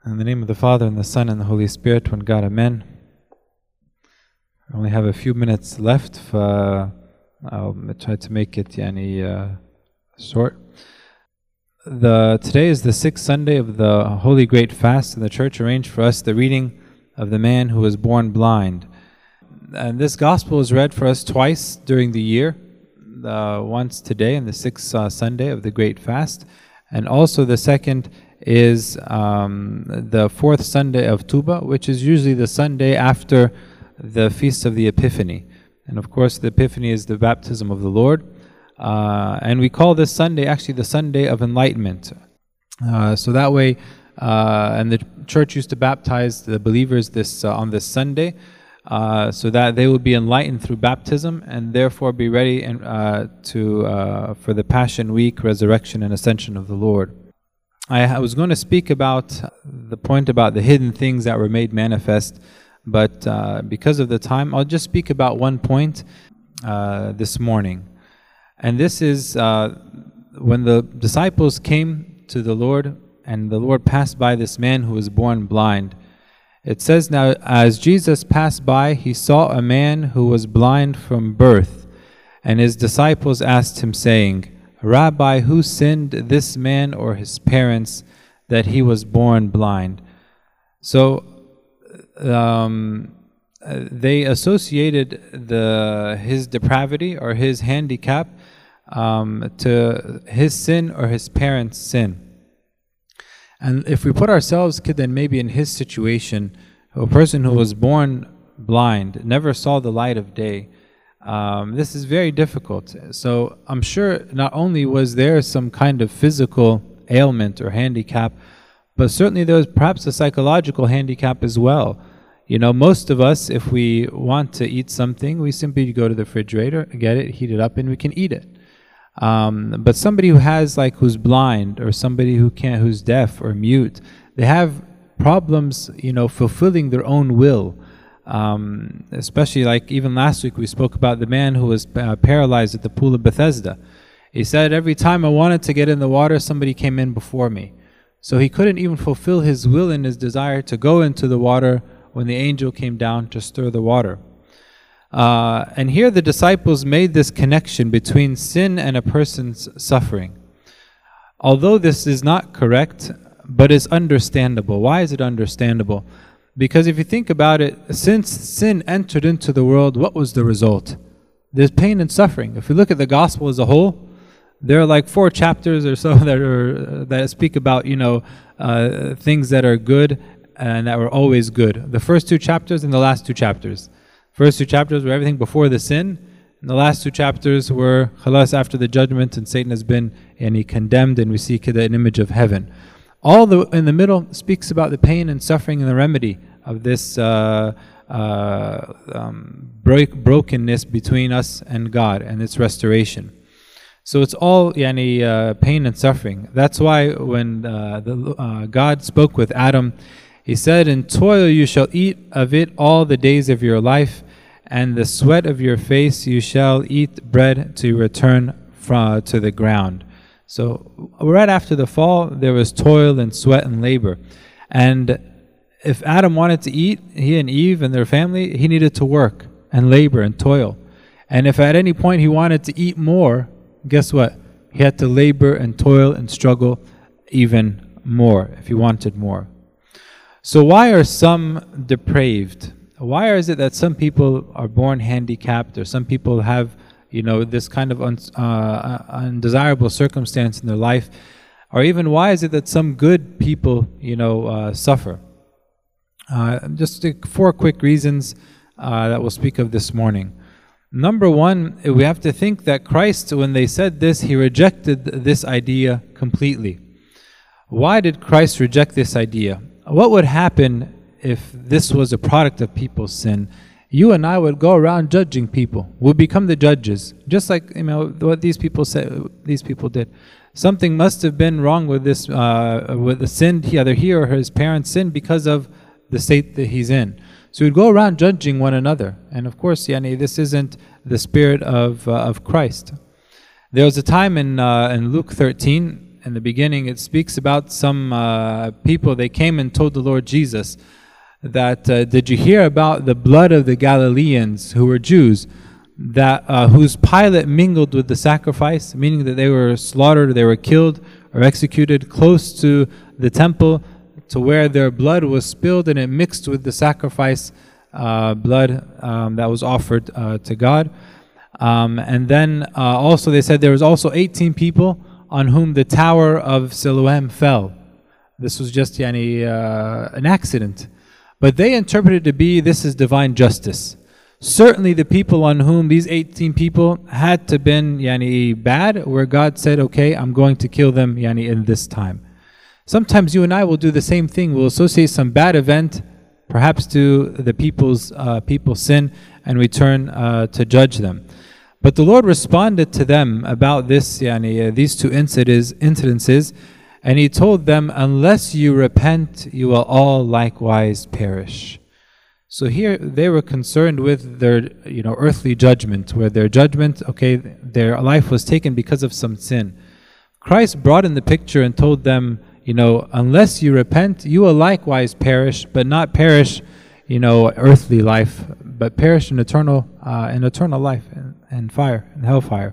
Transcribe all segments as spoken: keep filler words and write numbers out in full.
In the name of the Father, and the Son, and the Holy Spirit, one God, Amen. I only have a few minutes left. Uh, I'll try to make it yani, uh, short. The, today is the sixth Sunday of the Holy Great Fast, and the Church arranged for us the reading of the man who was born blind. And this Gospel is read for us twice during the year, uh, once today on the sixth uh, Sunday of the Great Fast, and also the second is um, the fourth Sunday of Tuba, which is usually the Sunday after the Feast of the Epiphany. And of course the Epiphany is the baptism of the Lord. Uh, and we call this Sunday actually the Sunday of Enlightenment. Uh, so that way, uh, and the Church used to baptize the believers this uh, on this Sunday, uh, so that they will be enlightened through baptism and therefore be ready and, uh, to uh, for the Passion Week, Resurrection and Ascension of the Lord. I was going to speak about the point about the hidden things that were made manifest, but uh, because of the time, I'll just speak about one point uh, this morning. And this is uh, when the disciples came to the Lord, and the Lord passed by this man who was born blind. It says, "Now as Jesus passed by, he saw a man who was blind from birth, and his disciples asked him, saying, 'Rabbi, who sinned, this man or his parents, that he was born blind?'" So um, they associated the his depravity or his handicap um, to his sin or his parents' sin. And if we put ourselves then maybe in his situation, a person who was born blind, never saw the light of day, Um, this is very difficult. So I'm sure not only was there some kind of physical ailment or handicap, but certainly there was perhaps a psychological handicap as well. You know, most of us, if we want to eat something, we simply go to the refrigerator, get it, heat it up, and we can eat it. Um, but somebody who has, like, who's blind, or somebody who can't, who's deaf or mute, they have problems, you know, fulfilling their own will. Um, especially like even last week we spoke about the man who was uh, paralyzed at the pool of Bethesda. He said, every time I wanted to get in the water, somebody came in before me. So he couldn't even fulfill his will and his desire to go into the water when the angel came down to stir the water. Uh, and here the disciples made this connection between sin and a person's suffering. Although this is not correct, but is understandable. Why is it understandable? Because if you think about it, since sin entered into the world, what was the result? There's pain and suffering. If you look at the gospel as a whole, there are like four chapters or so that are uh, that speak about, you know, uh, things that are good and that were always good. The first two chapters and the last two chapters. First two chapters were everything before the sin, and the last two chapters were khalas after the judgment, and Satan has been and he condemned, and we see an image of heaven. All the in the middle speaks about the pain and suffering and the remedy of this uh, uh, um, break, brokenness between us and God and its restoration. So it's all yani, uh, pain and suffering. That's why when uh, the, uh, God spoke with Adam, he said, "In toil you shall eat of it all the days of your life, and the sweat of your face you shall eat bread to return from, to the ground." So right after the fall, there was toil and sweat and labor. And if Adam wanted to eat, he and Eve and their family, he needed to work and labor and toil. And if at any point he wanted to eat more, guess what? He had to labor and toil and struggle even more if he wanted more. So why are some depraved? Why is it that some people are born handicapped, or some people have, you know, this kind of un, uh, undesirable circumstance in their life? Or even why is it that some good people, you know, uh, suffer? Uh, just four quick reasons uh, that we'll speak of this morning. Number one, we have to think that Christ, when they said this, he rejected this idea completely. Why did Christ reject this idea? What would happen if this was a product of people's sin? You and I would go around judging people. We'd become the judges, just like, you know, what these people said. These people did. Something must have been wrong with this, uh, with the sin. Either he or his parents sinned because of the state that he's in. So we'd go around judging one another, and of course, yani, this isn't the spirit of uh, of Christ. There was a time in uh, in Luke thirteen in the beginning, it speaks about some uh, people. They came and told the Lord Jesus that, uh, did you hear about the blood of the Galileans who were Jews, that uh, whose Pilate mingled with the sacrifice, meaning that they were slaughtered, they were killed or executed close to the temple, to where their blood was spilled and it mixed with the sacrifice uh, blood um, that was offered uh, to God. Um, and then uh, also they said there was also eighteen people on whom the tower of Siloam fell. This was just yani, uh, an accident. But they interpreted it to be, this is divine justice. Certainly the people on whom these eighteen people had to been yani, bad, where God said, okay, I'm going to kill them yani, in this time. Sometimes you and I will do the same thing. We'll associate some bad event, perhaps to the people's uh, people's sin, and we turn uh, to judge them. But the Lord responded to them about this, yani, uh, these two incidents, incidences, and He told them, unless you repent, you will all likewise perish. So here they were concerned with their, you know, earthly judgment, where their judgment, okay, their life was taken because of some sin. Christ brought in the picture and told them, you know, unless you repent, you will likewise perish, but not perish, you know, earthly life, but perish in eternal, uh, in eternal life, and, and fire, and hellfire.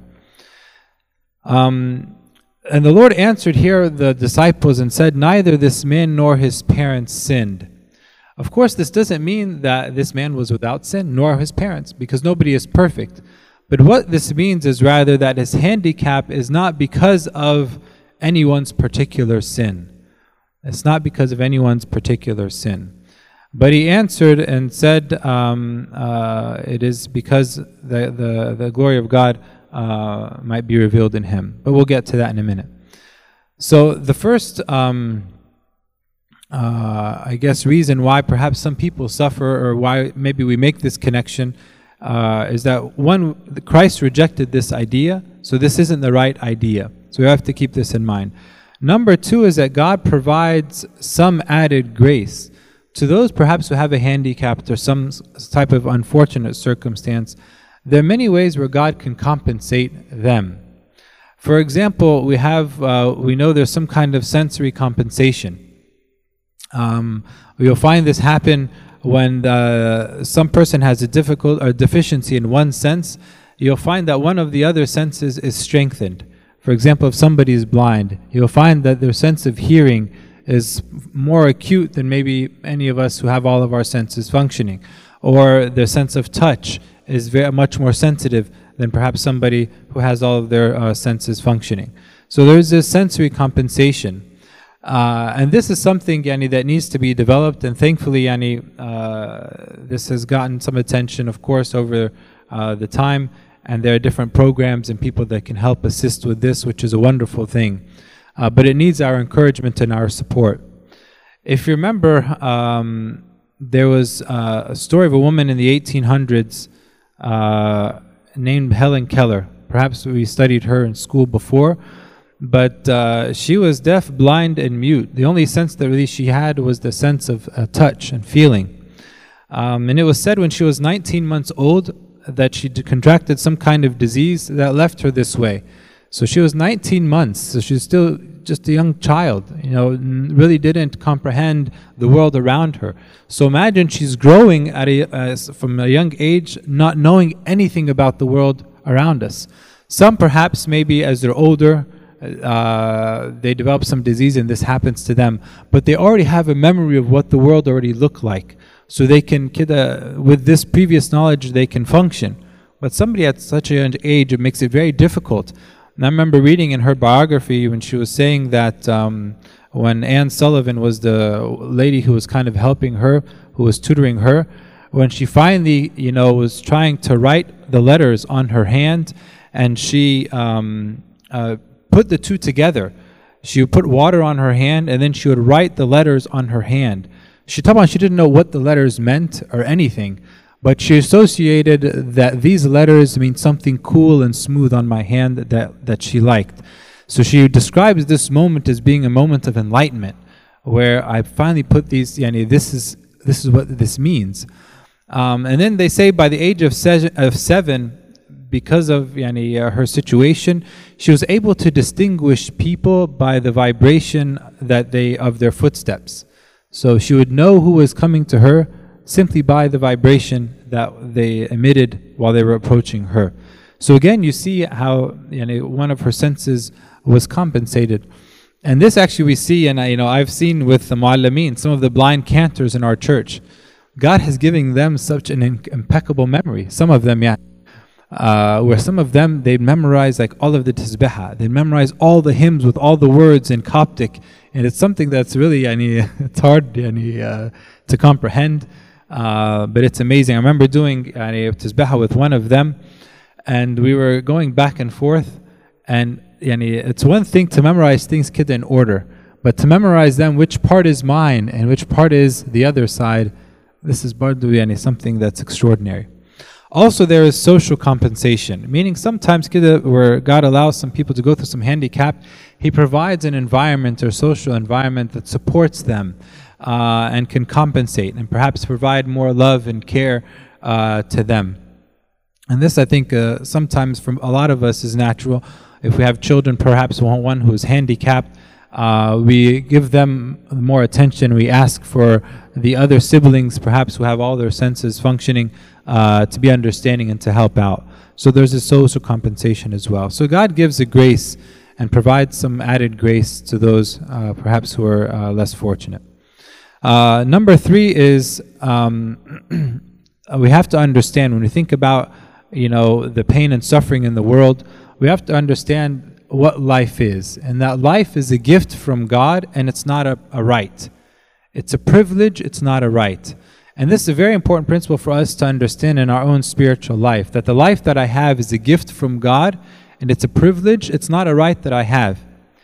Um, and the Lord answered here the disciples and said, neither this man nor his parents sinned. Of course, this doesn't mean that this man was without sin, nor his parents, because nobody is perfect. But what this means is rather that his handicap is not because of anyone's particular sin. It's not because of anyone's particular sin. But he answered and said, um, uh, it is because the, the, the glory of God uh, might be revealed in him. But we'll get to that in a minute. So the first, um, uh, I guess, reason why perhaps some people suffer, or why maybe we make this connection, uh, is that one, Christ rejected this idea, so this isn't the right idea. So we have to keep this in mind. Number two is that God provides some added grace to those perhaps who have a handicap or some type of unfortunate circumstance. There are many ways where God can compensate them. For example, we have, uh, we know there's some kind of sensory compensation. Um, you'll find this happen when uh, some person has a difficult or deficiency in one sense. You'll find that one of the other senses is strengthened. For example, if somebody is blind, you'll find that their sense of hearing is more acute than maybe any of us who have all of our senses functioning. Or their sense of touch is very much more sensitive than perhaps somebody who has all of their uh, senses functioning. So there's this sensory compensation. Uh, and this is something yani, that needs to be developed, and thankfully yani, uh, this has gotten some attention, of course, over uh, the time, and there are different programs and people that can help assist with this, which is a wonderful thing. Uh, but it needs our encouragement and our support. If you remember, um, there was uh, a story of a woman in the eighteen hundreds uh, named Helen Keller. Perhaps we studied her in school before, but uh, she was deaf, blind, and mute. The only sense that really she had was the sense of uh, touch and feeling. Um, and it was said when she was nineteen months old that she contracted some kind of disease that left her this way. So she was nineteen months, so she's still just a young child, you know, really didn't comprehend the world around her. So imagine she's growing at a, uh, from a young age, not knowing anything about the world around us. Some perhaps maybe as they're older, uh, they develop some disease and this happens to them, but they already have a memory of what the world already looked like. So they can, uh, with this previous knowledge, they can function. But somebody at such a young age, it makes it very difficult. And I remember reading in her biography when she was saying that um, when Anne Sullivan was the lady who was kind of helping her, who was tutoring her, when she finally, you know, was trying to write the letters on her hand, and she um, uh, put the two together. She would put water on her hand, and then she would write the letters on her hand. She told me she didn't know what the letters meant or anything, but she associated that these letters mean something cool and smooth on my hand that, that she liked. So she describes this moment as being a moment of enlightenment, where I finally put these, yani, this is this is what this means. Um, and then they say by the age of, se- of seven, because of yani, uh, her situation, she was able to distinguish people by the vibration that they of their footsteps. So she would know who was coming to her simply by the vibration that they emitted while they were approaching her. So again, you see how yani, one of her senses was compensated. And this actually we see, and you know, I've seen with the mu'allameen, some of the blind cantors in our church. God has given them such an impeccable memory. Some of them, yeah. Uh, where some of them, they memorize like all of the tasbihah. They memorize all the hymns with all the words in Coptic. And it's something that's really, yani, it's hard yani, uh, to comprehend. Uh, but it's amazing. I remember doing yani, tasbihah with one of them. And we were going back and forth. And yani, it's one thing to memorize things kid in order. But to memorize them, which part is mine and which part is the other side, this is bardu yani, something that's extraordinary. Also, there is social compensation, meaning sometimes where God allows some people to go through some handicap, He provides an environment or social environment that supports them uh, and can compensate and perhaps provide more love and care uh, to them. And this, I think, uh, sometimes from a lot of us is natural. If we have children, perhaps one who is handicapped, Uh, we give them more attention. We ask for the other siblings, perhaps who have all their senses functioning, uh, to be understanding and to help out. So there's a social compensation as well. So God gives a grace and provides some added grace to those uh, perhaps who are uh, less fortunate. Uh, number three is um, we have to understand when we think about you know the pain and suffering in the world, we have to understand what life is, and that life is a gift from God, and it's not a, a right. It's a privilege, it's not a right. And this is a very important principle for us to understand in our own spiritual life, that the life that I have is a gift from God, and it's a privilege, it's not a right that I have.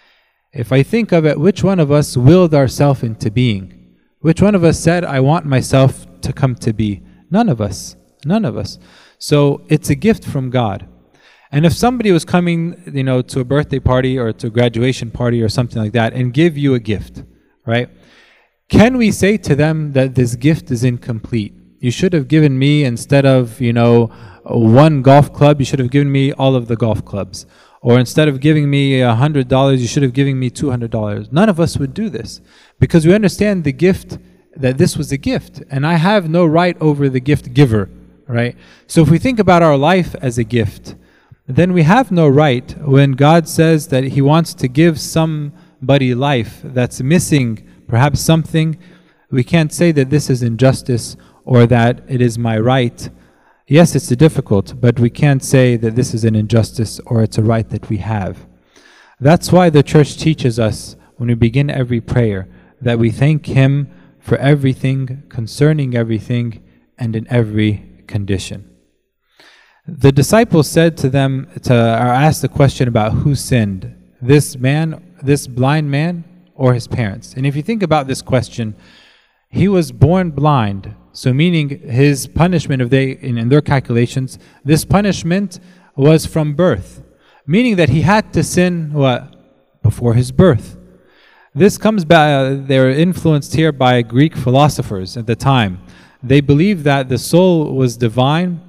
If I think of it, which one of us willed ourselves into being? Which one of us said, I want myself to come to be? None of us. None of us. So it's a gift from God. And if somebody was coming, you know, to a birthday party or to a graduation party or something like that and give you a gift, right? Can we say to them that this gift is incomplete? You should have given me, instead of, you know, one golf club, you should have given me all of the golf clubs. Or instead of giving me a hundred dollars, you should have given me two hundred dollars. None of us would do this because we understand the gift, that this was a gift, and I have no right over the gift giver, right? So if we think about our life as a gift, then we have no right when God says that He wants to give somebody life that's missing perhaps something. We can't say that this is injustice or that it is my right. Yes, it's difficult, but we can't say that this is an injustice or it's a right that we have. That's why the church teaches us when we begin every prayer that we thank Him for everything, concerning everything, and in every condition. The disciples said to them, to, or asked the question about who sinned, this man, this blind man, or his parents. And if you think about this question, he was born blind, so meaning his punishment, if they, in, in their calculations, this punishment was from birth, meaning that he had to sin what? Before his birth. This comes back, they're influenced here by Greek philosophers at the time. They believed that the soul was divine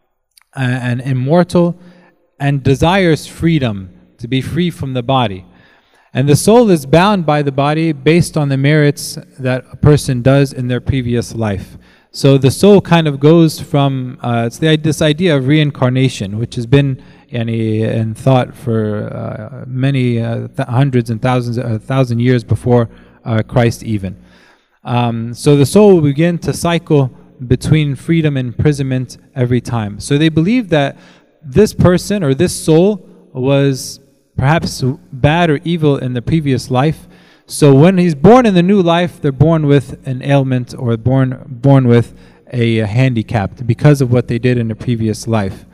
and immortal and desires freedom, to be free from the body. And the soul is bound by the body based on the merits that a person does in their previous life. So the soul kind of goes from, uh, it's the, this idea of reincarnation, which has been yani, in thought for uh, many uh, th- hundreds and thousands, a uh, thousand years before uh, Christ even. Um, so the soul will begin to cycle between freedom and imprisonment every time. So they believe that this person or this soul was perhaps bad or evil in the previous life. So when he's born in the new life, they're born with an ailment or born born with a, a handicap because of what they did in the previous life.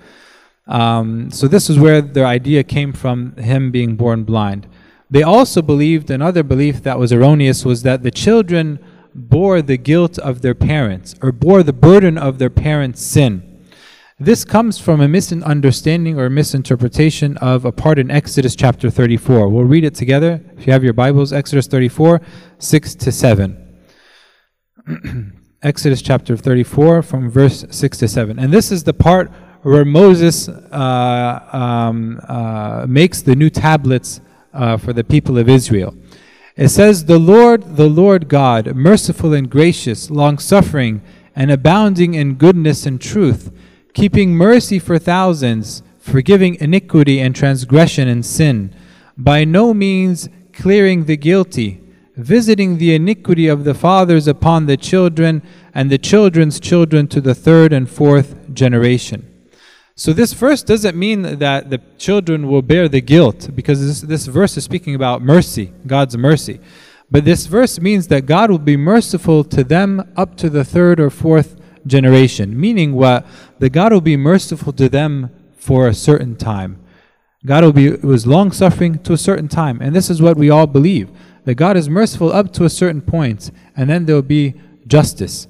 Um, so this is where their idea came from, him being born blind. They also believed, another belief that was erroneous was that the children bore the guilt of their parents or bore the burden of their parents' sin. This comes from a misunderstanding or misinterpretation of a part in Exodus chapter thirty-four. We'll read it together. If you have your Bibles, Exodus thirty-four, six to seven. Exodus chapter thirty-four from verse six to seven. And this is the part where Moses uh, um, uh, makes the new tablets uh, for the people of Israel. It says, "The Lord, the Lord God, merciful and gracious, long-suffering, and abounding in goodness and truth, keeping mercy for thousands, forgiving iniquity and transgression and sin, by no means clearing the guilty, visiting the iniquity of the fathers upon the children, and the children's children to the third and fourth generation." So this verse doesn't mean that the children will bear the guilt, because this, this verse is speaking about mercy, God's mercy. But this verse means that God will be merciful to them up to the third or fourth generation, meaning what? That God will be merciful to them for a certain time. God will be was long suffering to a certain time, and this is what we all believe, that God is merciful up to a certain point, and then there will be justice.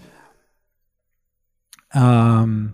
Um,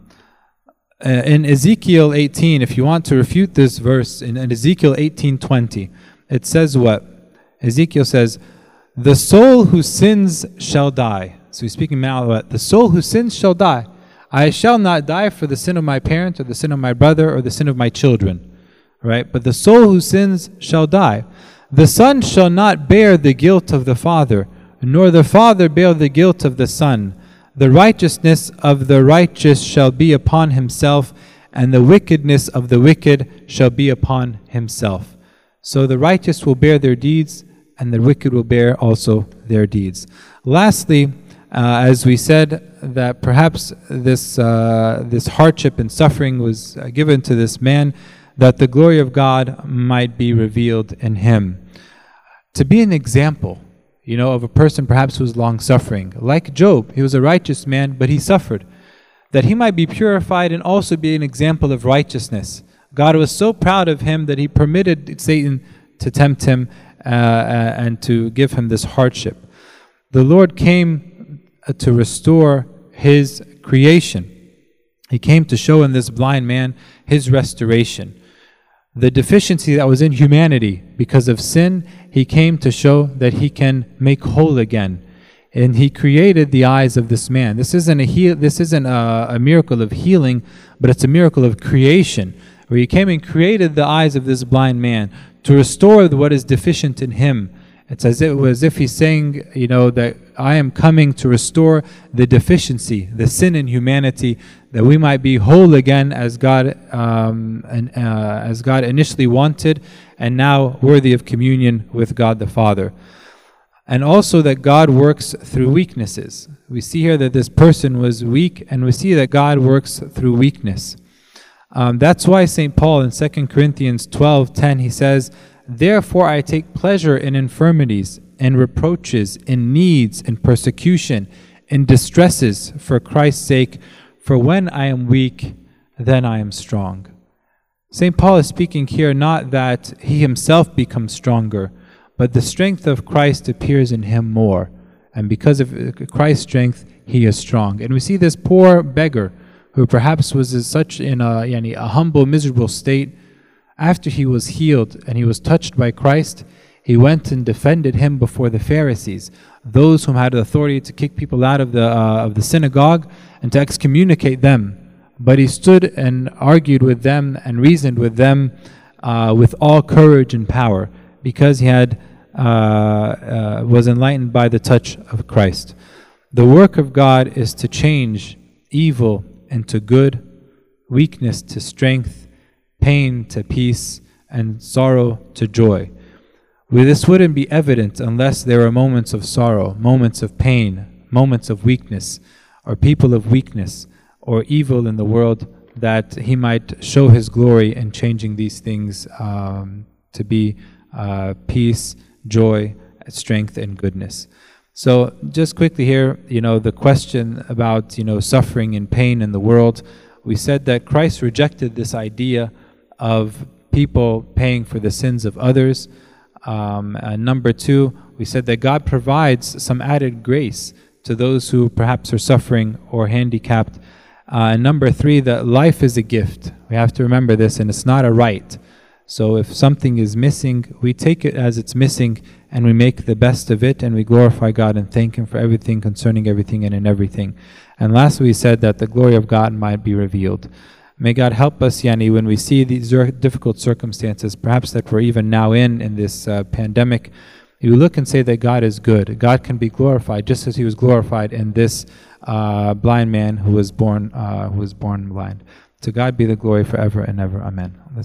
in Ezekiel eighteen, if you want to refute this verse, in, in Ezekiel eighteen twenty, it says what? Ezekiel says, "The soul who sins shall die." So he's speaking now about the soul who sins shall die. "I shall not die for the sin of my parent, or the sin of my brother, or the sin of my children." Right? "But the soul who sins shall die. The son shall not bear the guilt of the father, nor the father bear the guilt of the son. The righteousness of the righteous shall be upon himself, and the wickedness of the wicked shall be upon himself." So the righteous will bear their deeds, and the wicked will bear also their deeds. Lastly, uh, as we said, that perhaps this uh, this hardship and suffering was uh, given to this man, that the glory of God might be revealed in him. To be an example, you know, of a person perhaps who was long-suffering. Like Job, he was a righteous man, but he suffered. That he might be purified and also be an example of righteousness. God was so proud of him that he permitted Satan to tempt him uh, uh, and to give him this hardship. The Lord came to restore his creation. He came to show in this blind man his restoration. The deficiency that was in humanity because of sin, he came to show that he can make whole again. And he created the eyes of this man. This isn't a heal, this isn't a, a miracle of healing, but it's a miracle of creation, where he came and created the eyes of this blind man to restore what is deficient in him. It's as if, as if he's saying, you know, that I am coming to restore the deficiency, the sin in humanity, that we might be whole again as God um, and uh, as God initially wanted, and now worthy of communion with God the Father. And also that God works through weaknesses. We see here that this person was weak, and we see that God works through weakness. Um, that's why Saint Paul in Second Corinthians twelve ten, he says, "Therefore I take pleasure in infirmities, in reproaches, in needs, in persecution, in distresses, for Christ's sake. For when I am weak, then I am strong." Saint Paul is speaking here not that he himself becomes stronger, but the strength of Christ appears in him more. And because of Christ's strength, he is strong. And we see this poor beggar, who perhaps was in such in a, yani, a humble, miserable state. After he was healed and he was touched by Christ, he went and defended him before the Pharisees, those whom had the authority to kick people out of the uh, of the synagogue and to excommunicate them. But he stood and argued with them and reasoned with them uh, with all courage and power, because he had uh, uh, was enlightened by the touch of Christ. The work of God is to change evil into good, weakness to strength, pain to peace, and sorrow to joy. Well, this wouldn't be evident unless there were moments of sorrow, moments of pain, moments of weakness, or people of weakness, or evil in the world, that he might show his glory in changing these things um, to be uh, peace, joy, strength, and goodness. So just quickly here, you know, the question about, you know, suffering and pain in the world. We said that Christ rejected this idea of people paying for the sins of others. Um, and number two, we said that God provides some added grace to those who perhaps are suffering or handicapped. Uh, and number three, that life is a gift. We have to remember this, and it's not a right. So if something is missing, we take it as it's missing, and we make the best of it, and we glorify God and thank Him for everything, concerning everything and in everything. And lastly, we said that the glory of God might be revealed. May God help us, Yani, when we see these difficult circumstances, perhaps that we're even now in, in this uh, pandemic, you look and say that God is good. God can be glorified just as He was glorified in this uh, blind man who was born, uh, who was born blind. To God be the glory forever and ever. Amen.